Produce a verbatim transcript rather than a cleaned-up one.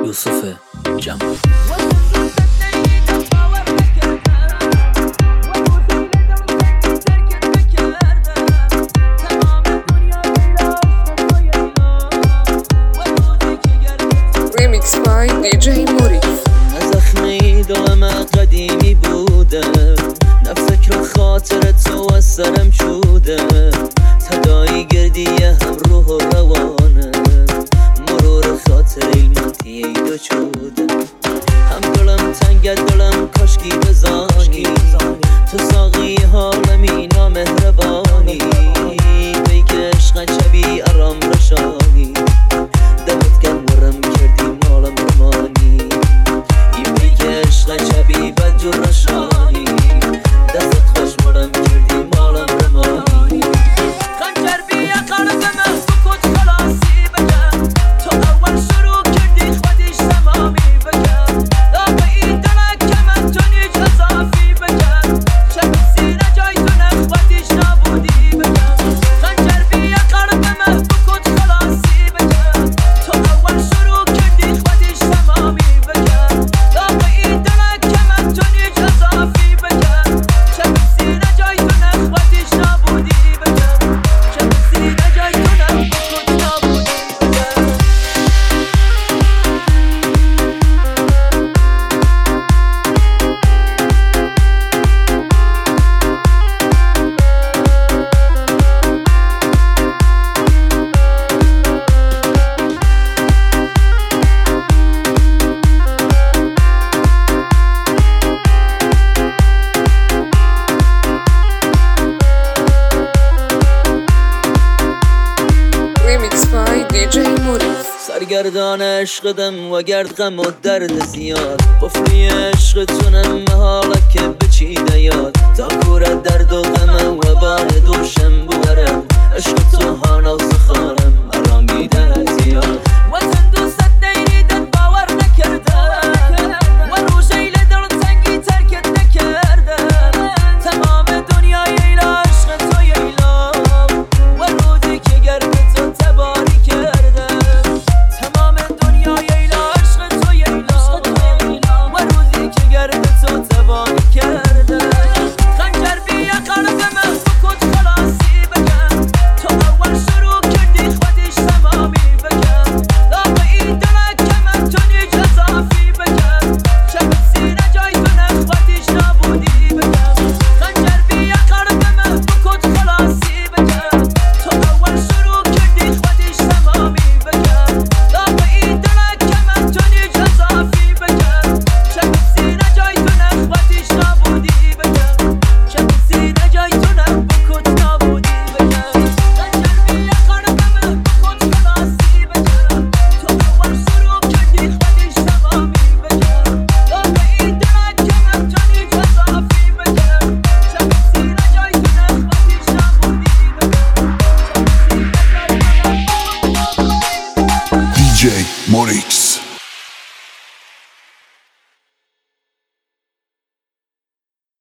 یوسف جمع. Remix by دی جی موری. زخمی دلم قدیمی بوده، نفسک رو خاطر تو از سرم شوده، تدایی گردی هم روح و روانه، مرور خاطر ایلمانتی ایدو چوده. هم دلم تنگ دلم کاشکی بزانی، تو ساقی حالمی نامهربانی، بیگ عشق چبی ارام رشانی، دمت گم ورم کردی مالم رمانی، این بیگ عشق چبی بد جو رشانی، دستت خوش مرم کردی مالم رمانی. خنجر بیا قلبم سکوت خلاصی بگم، تو اول شروع کردی خودش تمامی بگم، داغی دلک که من تو نیج اضافی بگم، شب سینه جای تو نخوادیش نبودی بگم. خنجر بیا قلبم سکوت خلاصی بگم، تو اول شروع کردی خودش تمامی بگم، داغی دلک که من تو نیج اضافی بگم، شب سینه جای تو نخوادیش نبودی بگم، شب سینه جای تو نخوادیش نبودی بگم. Remix by دی جی موری. سرگردان عشقدم و گرد غم و درد زیاد، قفلی عشقتونم حالا که بچیده یاد، تا کور درد و غم و بار دوشم بورم، عشق تو هانا و سخان